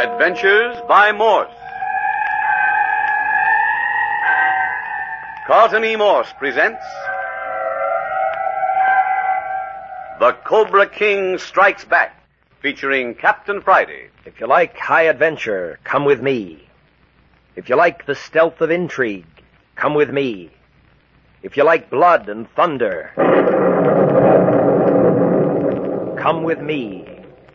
Adventures by Morse. Carlton E. Morse presents The Cobra King Strikes Back, featuring Captain Friday. If you like high adventure, come with me. If you like the stealth of intrigue, come with me. If you like blood and thunder, come with me.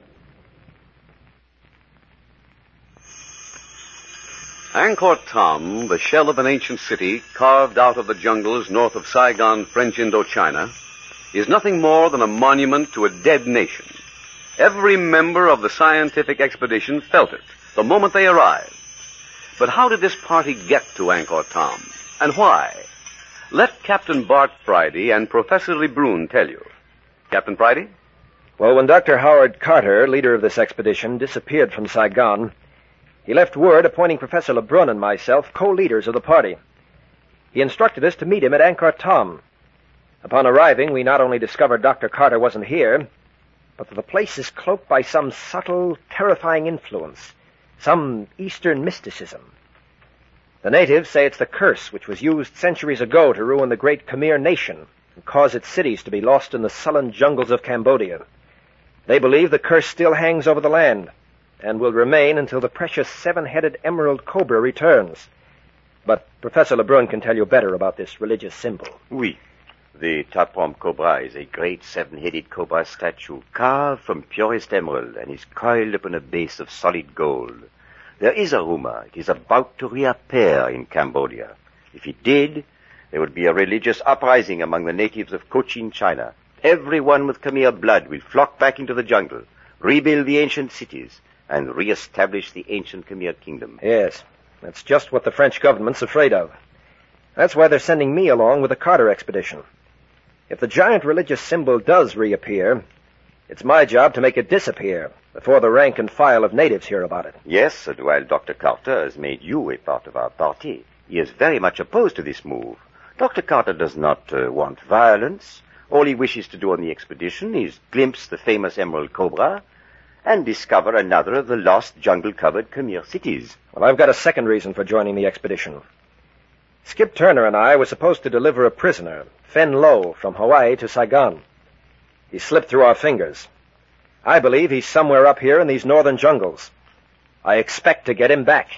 Angkor Thom, the shell of an ancient city carved out of the jungles north of Saigon, French Indochina, is nothing more than a monument to a dead nation. Every member of the scientific expedition felt it the moment they arrived. But how did this party get to Angkor Thom, and why? Let Captain Bart Friday and Professor Lebrun tell you. Captain Friday? Well, when Dr. Howard Carter, leader of this expedition, disappeared from Saigon, he left word appointing Professor Lebrun and myself co-leaders of the party. He instructed us to meet him at Angkor Thom. Upon arriving, we not only discovered Dr. Carter wasn't here, but that the place is cloaked by some subtle, terrifying influence, some Eastern mysticism. The natives say it's the curse which was used centuries ago to ruin the great Khmer nation and cause its cities to be lost in the sullen jungles of Cambodia. They believe the curse still hangs over the land and will remain until the precious seven-headed emerald cobra returns. But Professor Lebrun can tell you better about this religious symbol. Oui. The Taprom cobra is a great seven-headed cobra statue carved from purest emerald and is coiled upon a base of solid gold. There is a rumor it is about to reappear in Cambodia. If it did, there would be a religious uprising among the natives of Cochin, China. Everyone with Khmer blood will flock back into the jungle, rebuild the ancient cities, and re-establish the ancient Khmer kingdom. Yes, that's just what the French government's afraid of. That's why they're sending me along with the Carter expedition. If the giant religious symbol does reappear, it's my job to make it disappear before the rank and file of natives hear about it. Yes, and while Dr. Carter has made you a part of our party, he is very much opposed to this move. Dr. Carter does not want violence. All he wishes to do on the expedition is glimpse the famous Emerald Cobra and discover another of the lost jungle-covered Khmer cities. Well, I've got a second reason for joining the expedition. Skip Turner and I were supposed to deliver a prisoner, Fen Lo, from Hawaii to Saigon. He slipped through our fingers. I believe he's somewhere up here in these northern jungles. I expect to get him back.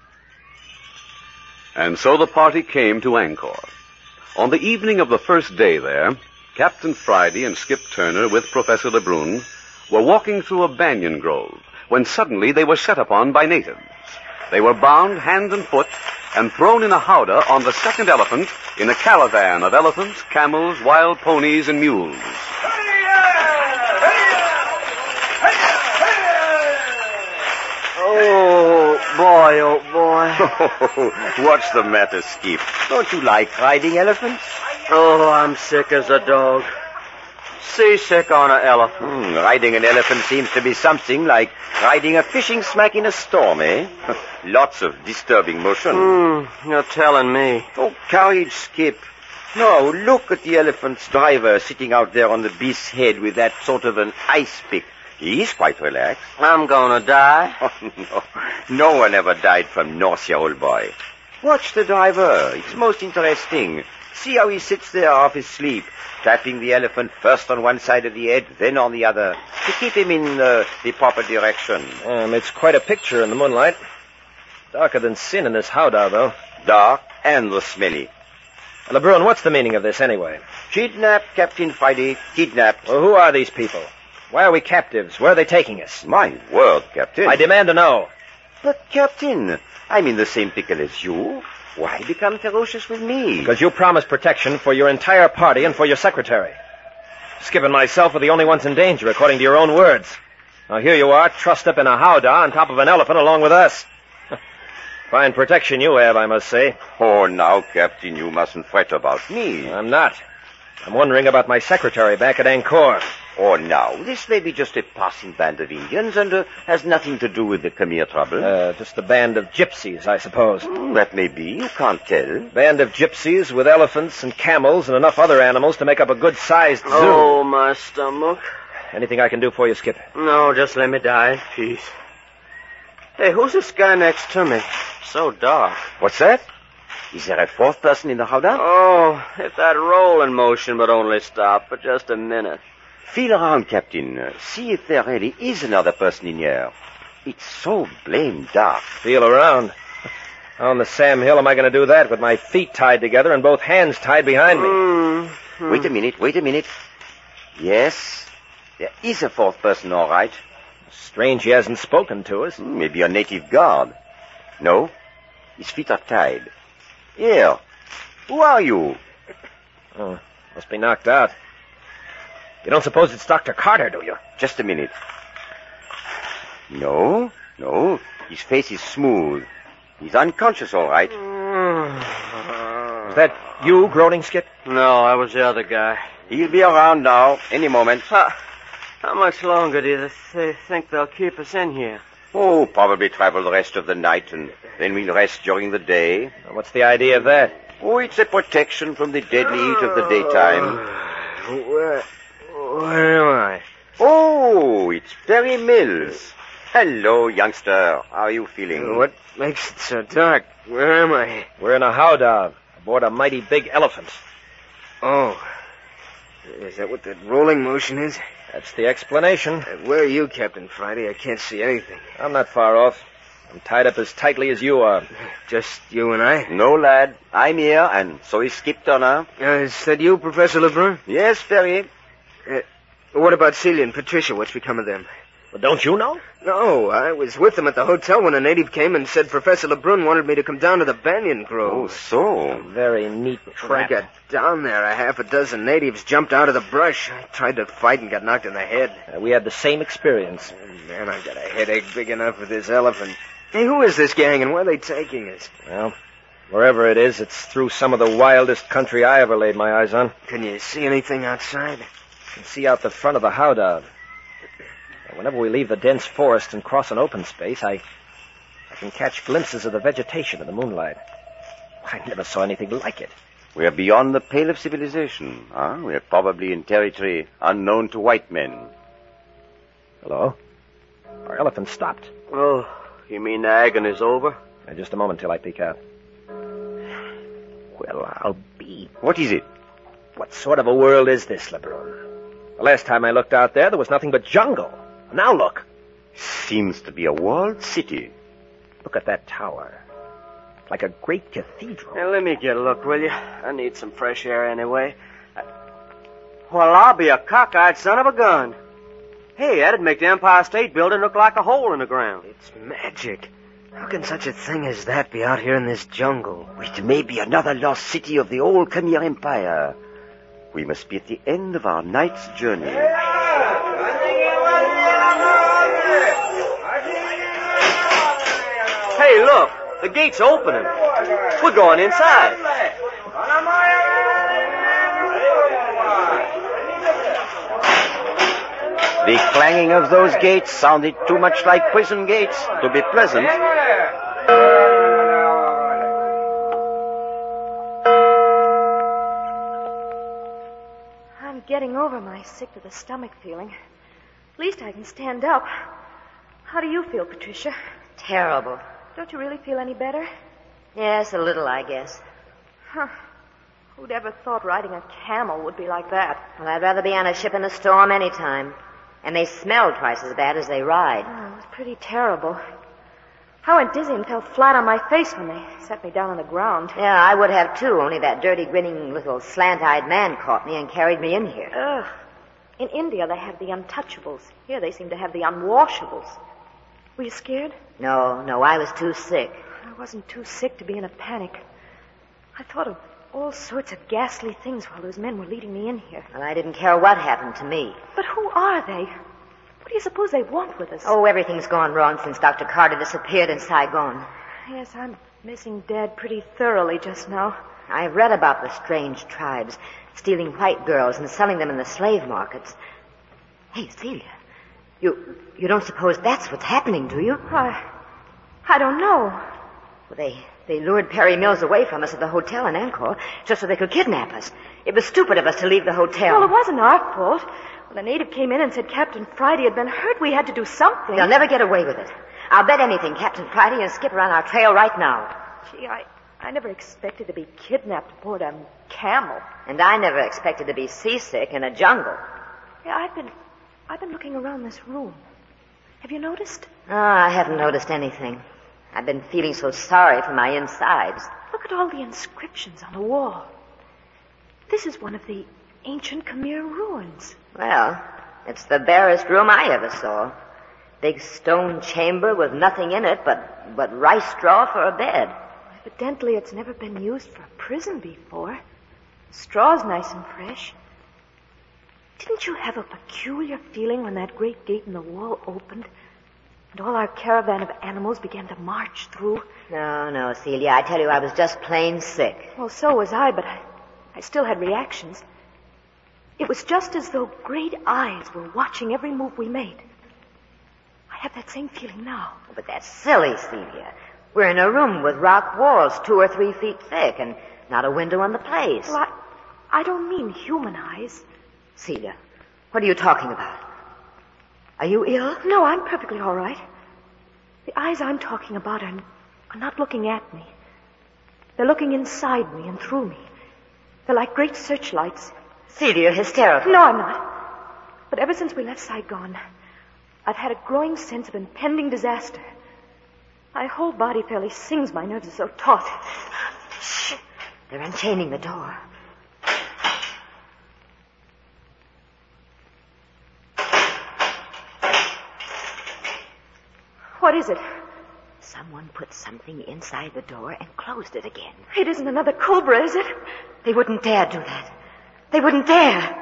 And so the party came to Angkor. On the evening of the first day there, Captain Friday and Skip Turner with Professor Lebrun were walking through a banyan grove when suddenly they were set upon by natives. They were bound hand and foot and thrown in a howdah on the second elephant in a caravan of elephants, camels, wild ponies, and mules. Oh, boy. What's the matter, Skip? Don't you like riding elephants? Oh, I'm sick as a dog. Seasick on an elephant. Riding an elephant seems to be something like riding a fishing smack in a storm, eh? Lots of disturbing motion. You're telling me. Oh, courage, Skip. No, look at the elephant's driver sitting out there on the beast's head with that sort of an ice pick. He's quite relaxed. I'm gonna die. Oh, no one ever died from nausea, old boy. Watch the driver. It's most interesting. See how he sits there half asleep, tapping the elephant first on one side of the head, then on the other, to keep him in the proper direction. It's quite a picture in the moonlight. Darker than sin in this howdah, though. Dark and smelly. Lebrun, what's the meaning of this, anyway? Kidnapped, Captain Friday. Kidnapped. Well, who are these people? Why are we captives? Where are they taking us? My word, Captain. I demand to know. But, Captain, I'm in the same pickle as you. Why become ferocious with me? Because you promised protection for your entire party and for your secretary. Skip and myself are the only ones in danger, according to your own words. Now, here you are, trussed up in a howdah on top of an elephant along with us. Fine protection you have, I must say. Oh, now, Captain, you mustn't fret about me. I'm not. I'm wondering about my secretary back at Angkor. Oh, now, this may be just a passing band of Indians and has nothing to do with the Khmer trouble. Just a band of gypsies, I suppose. That may be. You can't tell. Band of gypsies with elephants and camels and enough other animals to make up a good-sized zoo. Oh, my stomach. Anything I can do for you, Skip? No, just let me die in peace. Hey, who's this guy next to me? So dark. What's that? Is there a fourth person in the howdah? Oh, if that rolling motion would only stop for just a minute. Feel around, Captain. See if there really is another person in here. It's so blamed dark. Feel around. How on the Sam Hill am I going to do that with my feet tied together and both hands tied behind me? Mm-hmm. Wait a minute. Yes, there is a fourth person, all right. Strange he hasn't spoken to us. Maybe a native guard. No, his feet are tied. Here, who are you? Oh, must be knocked out. You don't suppose it's Dr. Carter, do you? Just a minute. No, his face is smooth. He's unconscious, all right. Is that you, groaning Skip? No, I was the other guy. He'll be around now, any moment. How much longer do you think they'll keep us in here? Oh, probably travel the rest of the night, and then we'll rest during the day. Well, what's the idea of that? Oh, it's a protection from the deadly heat of the daytime. Where am I? Oh, it's Perry Mills. Hello, youngster. How are you feeling? What makes it so dark? Where am I? We're in a howdah aboard a mighty big elephant. Oh. Is that what that rolling motion is? That's the explanation. Where are you, Captain Friday? I can't see anything. I'm not far off. I'm tied up as tightly as you are. Just you and I? No, lad. I'm here, and so is Skip Turner. Is that you, Professor Lebrun? Yes, Perry. What about Celia and Patricia? What's become of them? Well, don't you know? No, I was with them at the hotel when a native came and said Professor Lebrun wanted me to come down to the Banyan Grove. Oh, so. Very neat When I trap. got down there, a half a dozen natives jumped out of the brush. I tried to fight and got knocked in the head. We had the same experience. Man, I got a headache big enough for this elephant. Hey, who is this gang and where are they taking us? Well, wherever it is, it's through some of the wildest country I ever laid my eyes on. Can you see anything outside? You can see out the front of the howdah. Whenever we leave the dense forest and cross an open space, I can catch glimpses of the vegetation in the moonlight. I never saw anything like it. We are beyond the pale of civilization, huh? We are probably in territory unknown to white men. Hello? Our elephant stopped. Oh, you mean the agony's over? Just a moment till I peek out. Well, I'll be... What is it? What sort of a world is this, Lebrun? The last time I looked out there was nothing but jungle. Now look. Seems to be a walled city. Look at that tower. Like a great cathedral. Hey, let me get a look, will you? I need some fresh air anyway. Well, I'll be a cockeyed son of a gun. Hey, that'd make the Empire State Building look like a hole in the ground. It's magic. How can such a thing as that be out here in this jungle? It may be another lost city of the old Khmer Empire. We must be at the end of our night's journey. Hey, look. The gate's opening. We're going inside. The clanging of those gates sounded too much like prison gates to be pleasant. I'm getting over my sick-to-the-stomach feeling. At least I can stand up. How do you feel, Patricia? Terrible. Don't you really feel any better? Yes, a little, I guess. Huh. Who'd ever thought riding a camel would be like that? Well, I'd rather be on a ship in a storm any time. And they smell twice as bad as they ride. Oh, it was pretty terrible. I went dizzy and fell flat on my face when they set me down on the ground. Yeah, I would have too, only that dirty, grinning little slant-eyed man caught me and carried me in here. Ugh. In India, they have the untouchables. Here, they seem to have the unwashables. Were you scared? No, I was too sick. I wasn't too sick to be in a panic. I thought of all sorts of ghastly things while those men were leading me in here. Well, I didn't care what happened to me. But who are they? What do you suppose they want with us? Oh, everything's gone wrong since Dr. Carter disappeared in Saigon. Yes, I'm missing Dad pretty thoroughly just now. I've read about the strange tribes stealing white girls and selling them in the slave markets. Hey, Celia, you don't suppose that's what's happening, do you? I don't know. Well, they lured Perry Mills away from us at the hotel in Angkor just so they could kidnap us. It was stupid of us to leave the hotel. Well, it wasn't our fault. When a native came in and said Captain Friday had been hurt, we had to do something. They'll never get away with it. I'll bet anything Captain Friday and Skip are on our trail right now. Gee, I never expected to be kidnapped aboard a camel. And I never expected to be seasick in a jungle. Yeah, I've been looking around this room. Have you noticed? Oh, I haven't noticed anything. I've been feeling so sorry for my insides. Look at all the inscriptions on the wall. This is one of the ancient Khmer ruins. Well, it's the barest room I ever saw. Big stone chamber with nothing in it but rice straw for a bed. Evidently, it's never been used for a prison before. Straw's nice and fresh. Didn't you have a peculiar feeling when that great gate in the wall opened and all our caravan of animals began to march through? No, Celia. I tell you, I was just plain sick. Well, so was I, but I still had reactions. It was just as though great eyes were watching every move we made. I have that same feeling now. But that's silly, Celia. We're in a room with rock walls 2 or 3 feet thick and not a window in the place. Well, I don't mean human eyes. Celia, what are you talking about? Are you ill? No, I'm perfectly all right. The eyes I'm talking about are not looking at me. They're looking inside me and through me. They're like great searchlights. Celia, you're hysterical. No, I'm not. But ever since we left Saigon, I've had a growing sense of impending disaster. My whole body fairly sings. My nerves are so taut. Shh. They're unchaining the door. What is it? Someone put something inside the door and closed it again. It isn't another cobra, is it? They wouldn't dare do that. They wouldn't dare.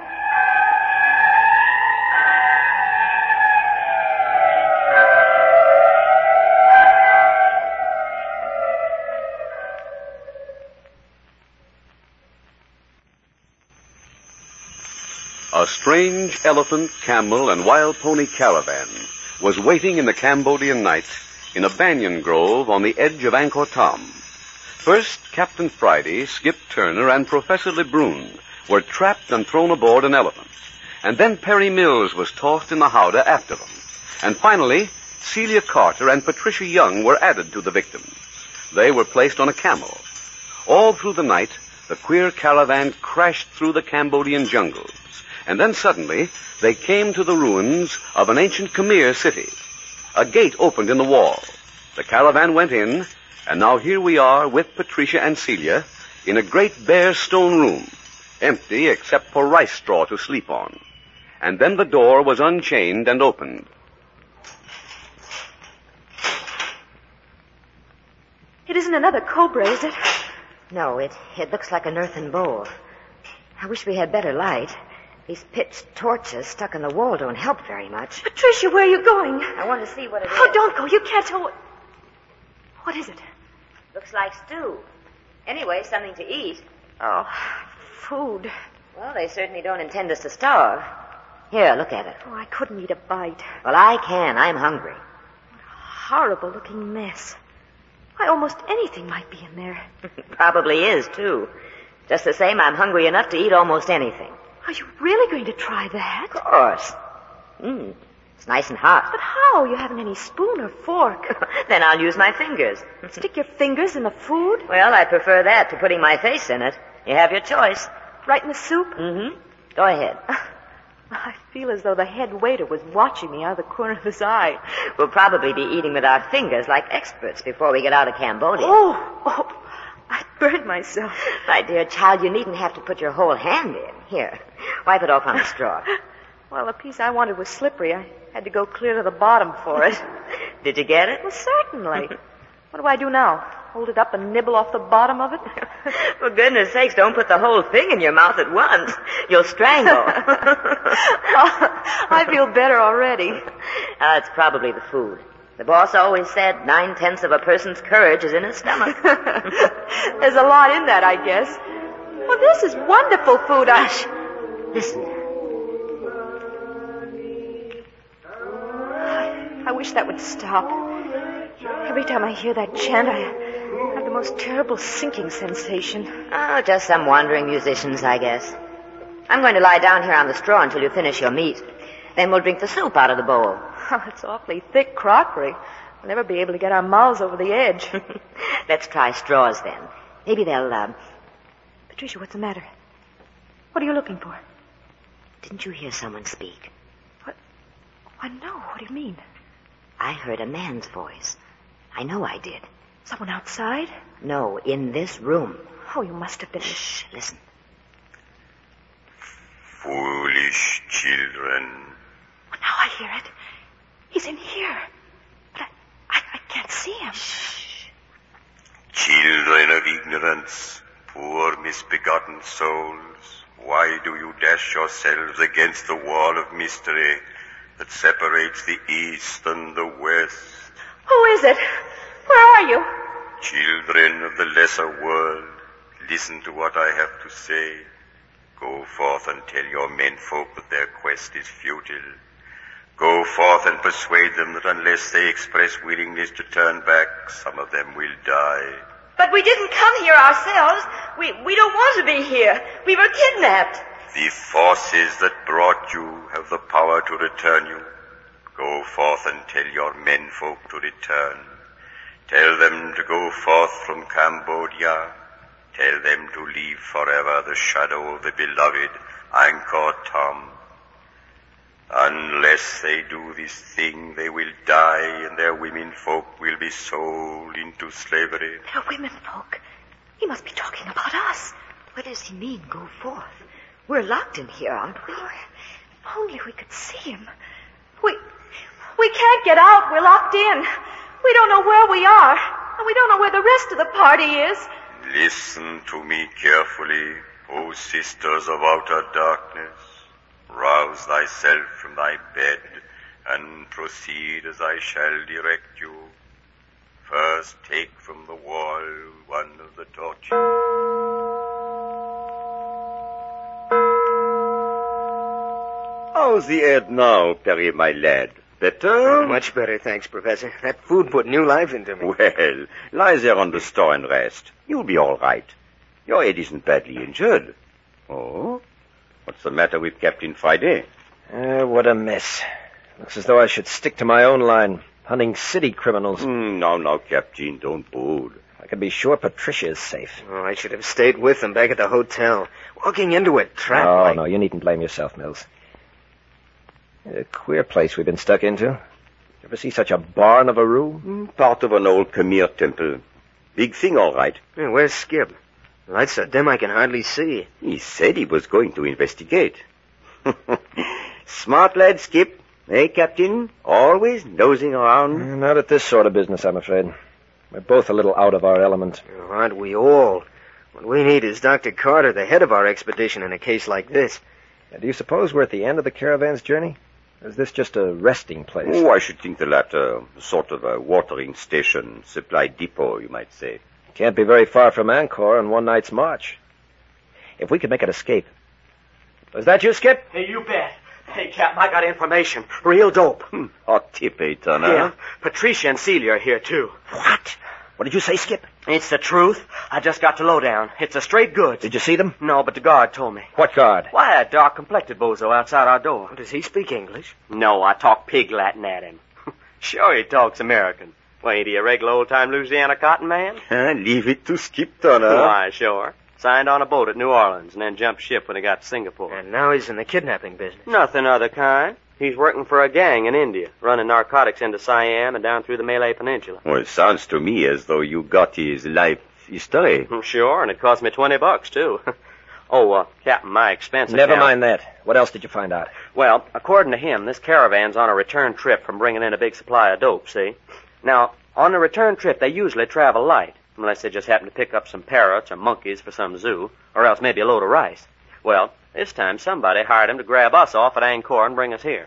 A strange elephant, camel, and wild pony caravan was waiting in the Cambodian night in a banyan grove on the edge of Angkor Thom. First, Captain Friday, Skip Turner, and Professor Lebrun were trapped and thrown aboard an elephant. And then Perry Mills was tossed in the howdah after them. And finally, Celia Carter and Patricia Young were added to the victims. They were placed on a camel. All through the night, the queer caravan crashed through the Cambodian jungles. And then suddenly, they came to the ruins of an ancient Khmer city. A gate opened in the wall. The caravan went in, and now here we are with Patricia and Celia in a great bare stone room, empty except for rice straw to sleep on. And then the door was unchained and opened. It isn't another cobra, is it? No, it looks like an earthen bowl. I wish we had better light. These pitch torches stuck in the wall don't help very much. Patricia, where are you going? I want to see what it is. Oh, don't go. You can't tell what... What is it? Looks like stew. Anyway, something to eat. Oh, food. Well, they certainly don't intend us to starve. Here, look at it. Oh, I couldn't eat a bite. Well, I can. I'm hungry. What a horrible-looking mess. Why, almost anything might be in there. Probably is, too. Just the same, I'm hungry enough to eat almost anything. Are you really going to try that? Of course. It's nice and hot. But how? You haven't any spoon or fork. Then I'll use my fingers. Stick your fingers in the food? Well, I prefer that to putting my face in it. You have your choice. Right in the soup? Mm-hmm. Go ahead. I feel as though the head waiter was watching me out of the corner of his eye. We'll probably be eating with our fingers like experts before we get out of Cambodia. Oh, I burned myself. My dear child, you needn't have to put your whole hand in. Here, wipe it off on the straw. Well, the piece I wanted was slippery. I had to go clear to the bottom for it. Did you get it? Well, certainly. What do I do now? Hold it up and nibble off the bottom of it? For goodness sakes, don't put the whole thing in your mouth at once. You'll strangle. I feel better already. It's probably the food. The boss always said 9/10 of a person's courage is in his stomach. There's a lot in that, I guess. Well, this is wonderful food. Hush. Listen. I wish that would stop. Every time I hear that chant, I have the most terrible sinking sensation. Oh, just some wandering musicians, I guess. I'm going to lie down here on the straw until you finish your meat. Then we'll drink the soup out of the bowl. Oh, it's awfully thick crockery. We'll never be able to get our mouths over the edge. Let's try straws then. Maybe they'll, Patricia, what's the matter? What are you looking for? Didn't you hear someone speak? What? Why, no. What do you mean? I heard a man's voice. I know I did. Someone outside? No, in this room. Oh, you must have been... Shh, listen. Foolish children. Well, now I hear it. He's in here. But I can't see him. Shh. Children of ignorance, poor misbegotten souls, why do you dash yourselves against the wall of mystery that separates the east and the west? Who is it? Where are you? Children of the lesser world, listen to what I have to say. Go forth and tell your menfolk that their quest is futile. Go forth and persuade them that unless they express willingness to turn back, some of them will die. But we didn't come here ourselves. We don't want to be here. We were kidnapped. The forces that brought you have the power to return you. Go forth and tell your menfolk to return. Tell them to go forth from Cambodia. Tell them to leave forever the shadow of the beloved Angkor Thom. Unless they do this thing, they will die, and their womenfolk will be sold into slavery. They're women folk. He must be talking about us. What does he mean, go forth? We're locked in here, aren't we? Oh, if only we could see him. We can't get out. We're locked in. We don't know where we are, and we don't know where the rest of the party is. Listen to me carefully, O sisters of outer darkness. Rouse thyself from thy bed, and proceed as I shall direct you. First take from the wall one of the torches. How's the head now, Perry, my lad? Better? Much better, thanks, Professor. That food put new life into me. Well, lie there on the store and rest. You'll be all right. Your head isn't badly injured. Oh? What's the matter with Captain Friday? What a mess. Looks as though I should stick to my own line, hunting city criminals. Now, Captain, don't brood. I can be sure Patricia is safe. Oh, I should have stayed with them back at the hotel. Walking into a trap No, you needn't blame yourself, Mills. A queer place we've been stuck into. You ever see such a barn of a room? Part of an old Khmer temple. Big thing, all right. Yeah, where's Skip? The ligh's so dim I can hardly see. He said he was going to investigate. Smart lad, Skip. Eh, Captain? Always nosing around. Not at this sort of business, I'm afraid. We're both a little out of our element. Oh, aren't we all? What we need is Dr. Carter, the head of our expedition, in a case like this. Do you suppose we're at the end of the caravan's journey? Or is this just a resting place? Oh, I should think the latter. Sort of a watering station, supply depot, you might say. Can't be very far from Angkor in one night's march. If we could make an escape. Was that you, Skip? Hey, you bet. Hey, Captain, I got information. Real dope. Hot tip, eh, Turner? Yeah. Patricia and Celia are here, too. What? What did you say, Skip? It's the truth. I just got the lowdown. It's a straight goods. Did you see them? No, but the guard told me. What guard? Why, that dark-complected bozo outside our door. Does he speak English? No, I talk pig Latin at him. Sure he talks American. Well, ain't he a regular old-time Louisiana cotton man? Leave it to Skip, Turner. Why, sure. Signed on a boat at New Orleans and then jumped ship when he got to Singapore. And now he's in the kidnapping business. Nothing other kind. He's working for a gang in India, running narcotics into Siam and down through the Malay Peninsula. Well, it sounds to me as though you got his life history. Sure, and it cost me $20, too. Captain, my expense Never account. mind that. What else did you find out? Well, according to him, this caravan's on a return trip from bringing in a big supply of dope, see? Now, on the return trip, they usually travel light, unless they just happen to pick up some parrots or monkeys for some zoo, or else maybe a load of rice. Well, this time somebody hired him to grab us off at Angkor and bring us here.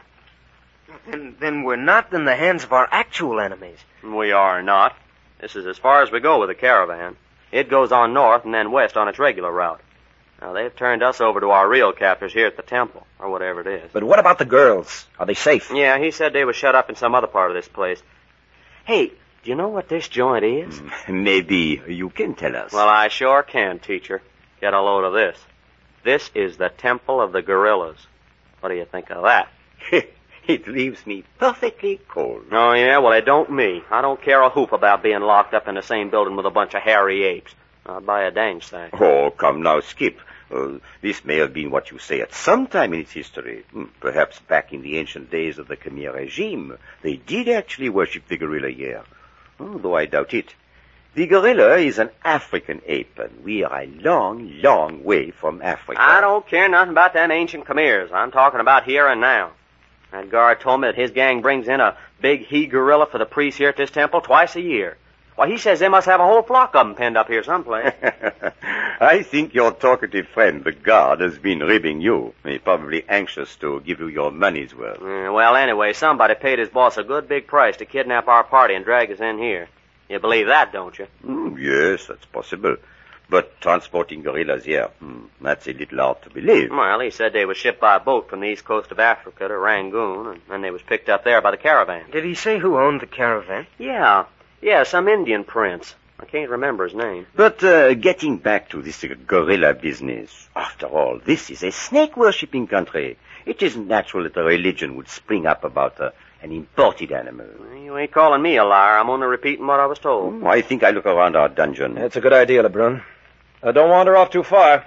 Then we're not in the hands of our actual enemies. We are not. This is as far as we go with the caravan. It goes on north and then west on its regular route. Now, they've turned us over to our real captors here at the temple, or whatever it is. But what about the girls? Are they safe? Yeah, he said they were shut up in some other part of this place. Hey, do you know what this joint is? Maybe you can tell us. Well, I sure can, teacher. Get a load of this. This is the Temple of the Gorillas. What do you think of that? It leaves me perfectly cold. Oh, yeah? Well, it don't me. I don't care a hoop about being locked up in the same building with a bunch of hairy apes. I'd buy a dang sight. Oh, come now, Skip. This may have been what you say at some time in its history. Perhaps back in the ancient days of the Khmer regime, they did actually worship the gorilla here. Though I doubt it. The gorilla is an African ape, and we are a long, long way from Africa. I don't care nothing about them ancient Khmers. I'm talking about here and now. That guard told me that his gang brings in a big he-gorilla for the priests here at this temple twice a year. Why, he says they must have a whole flock of them penned up here someplace. I think your talkative friend, the guard, has been ribbing you. He's probably anxious to give you your money's worth. Well, anyway, somebody paid his boss a good big price to kidnap our party and drag us in here. You believe that, don't you? Yes, that's possible. But transporting gorillas here, that's a little hard to believe. Well, he said they were shipped by boat from the east coast of Africa to Rangoon, and then they was picked up there by the caravan. Did he say who owned the caravan? Yeah, some Indian prince. I can't remember his name. But getting back to this gorilla business, after all, this is a snake-worshipping country. It isn't natural that a religion would spring up about an imported animal. You ain't calling me a liar. I'm only repeating what I was told. I think I look around our dungeon. That's a good idea, Lebrun. Don't wander off too far.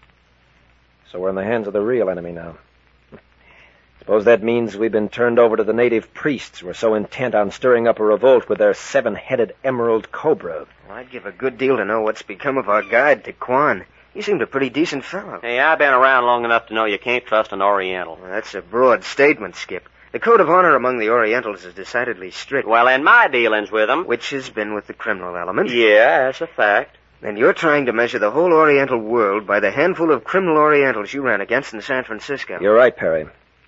So we're in the hands of the real enemy now. Suppose that means we've been turned over to the native priests who are so intent on stirring up a revolt with their 7-headed emerald cobra. Well, I'd give a good deal to know what's become of our guide, Tequan. He seemed a pretty decent fellow. Hey, I've been around long enough to know you can't trust an Oriental. Well, that's a broad statement, Skip. The code of honor among the Orientals is decidedly strict. Well, in my dealings with them... Which has been with the criminal element. Yeah, that's a fact. Then you're trying to measure the whole Oriental world by the handful of criminal Orientals you ran against in San Francisco. You're right, Perry.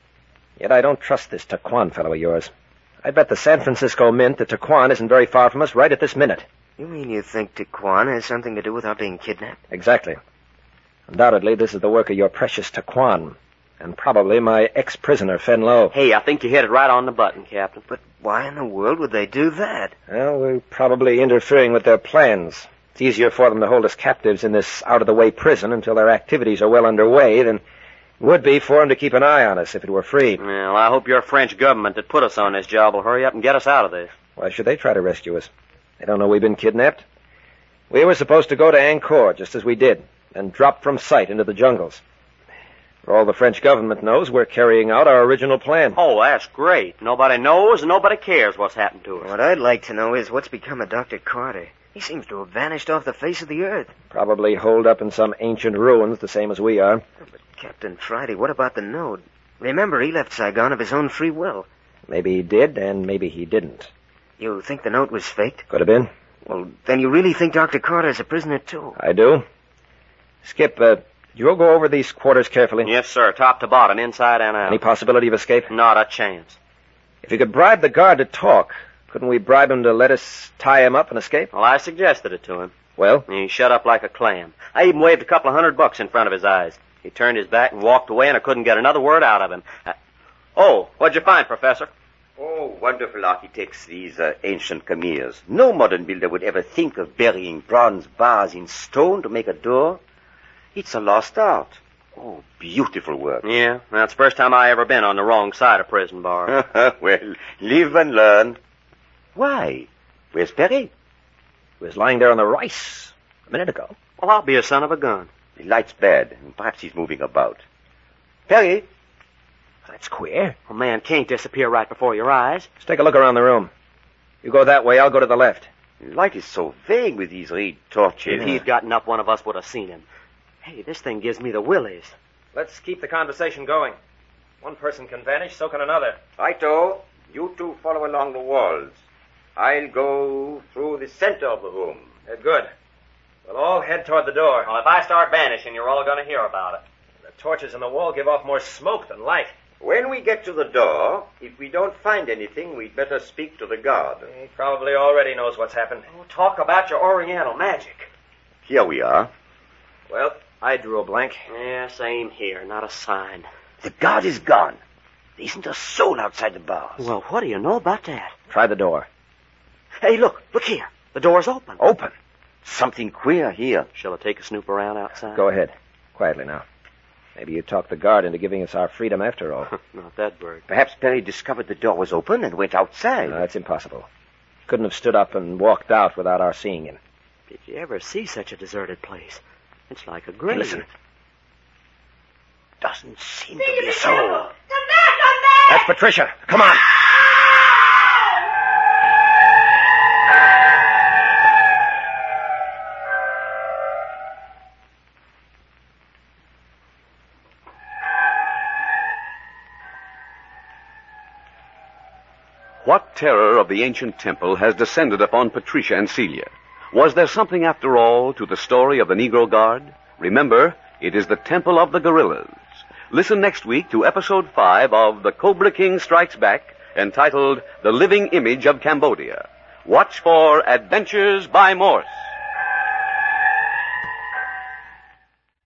Yet I don't trust this Tequan fellow of yours. I bet the San Francisco Mint that Tequan isn't very far from us right at this minute. You mean you think Tequan has something to do with our being kidnapped? Exactly. Undoubtedly, this is the work of your precious Tequan, and probably my ex-prisoner, Fenlo. Hey, I think you hit it right on the button, Captain. But why in the world would they do that? Well, we're probably interfering with their plans. It's easier for them to hold us captives in this out-of-the-way prison until their activities are well underway than it would be for them to keep an eye on us if it were free. Well, I hope your French government that put us on this job will hurry up and get us out of this. Why should they try to rescue us? They don't know we've been kidnapped. We were supposed to go to Angkor, just as we did, and drop from sight into the jungles. For all the French government knows, we're carrying out our original plan. Oh, that's great. Nobody knows and nobody cares what's happened to us. What I'd like to know is what's become of Dr. Carter. He seems to have vanished off the face of the earth. Probably holed up in some ancient ruins, the same as we are. But Captain Friday, what about the note? Remember, he left Saigon of his own free will. Maybe he did, and maybe he didn't. You think the note was faked? Could have been. Well, then you really think Dr. Carter is a prisoner, too? I do. Skip, you'll go over these quarters carefully? Yes, sir. Top to bottom, inside and out. Any possibility of escape? Not a chance. If you could bribe the guard to talk, couldn't we bribe him to let us tie him up and escape? Well, I suggested it to him. Well? He shut up like a clam. I even waved a couple of $100 in front of his eyes. He turned his back and walked away, and I couldn't get another word out of him. Oh, what'd you find, Professor? Oh, wonderful architects, these ancient Khmers. No modern builder would ever think of burying bronze bars in stone to make a door. It's a lost art. Oh, beautiful work. Yeah, that's the first time I ever been on the wrong side of prison bars. Well, live and learn. Why? Where's Perry? He was lying there on the rice a minute ago. Well, I'll be a son of a gun. The light's bad. Perhaps he's moving about. Perry? That's queer. A man can't disappear right before your eyes. Let's take a look around the room. You go that way, I'll go to the left. The light is so vague with these reed torches. If he'd gotten up, one of us would have seen him. Hey, this thing gives me the willies. Let's keep the conversation going. One person can vanish, so can another. Righto. You two follow along the walls. I'll go through the center of the room. Good. We'll all head toward the door. Well, if I start vanishing, you're all going to hear about it. The torches on the wall give off more smoke than light. When we get to the door, if we don't find anything, we'd better speak to the guard. He probably already knows what's happened. Oh, talk about your Oriental magic. Here we are. Well, I drew a blank. Yeah, same here. Not a sign. The guard is gone. There isn't a soul outside the bars. Well, what do you know about that? Try the door. Hey, look here. The door's open. Open? Something queer here. Shall I take a snoop around outside? Go ahead. Quietly now. Maybe you talked the guard into giving us our freedom after all. Not that bird. Perhaps Perry discovered the door was open and went outside. No, that's impossible. Couldn't have stood up and walked out without our seeing him. Did you ever see such a deserted place? It's like a grave. Hey, listen. Doesn't seem to be a soul. Come back! Come back! That's Patricia. Come on. What terror of the ancient temple has descended upon Patricia and Celia? Was there something, after all, to the story of the Negro Guard? Remember, it is the Temple of the Gorillas. Listen next week to Episode 5 of The Cobra King Strikes Back, entitled The Living Image of Cambodia. Watch for Adventures by Morse.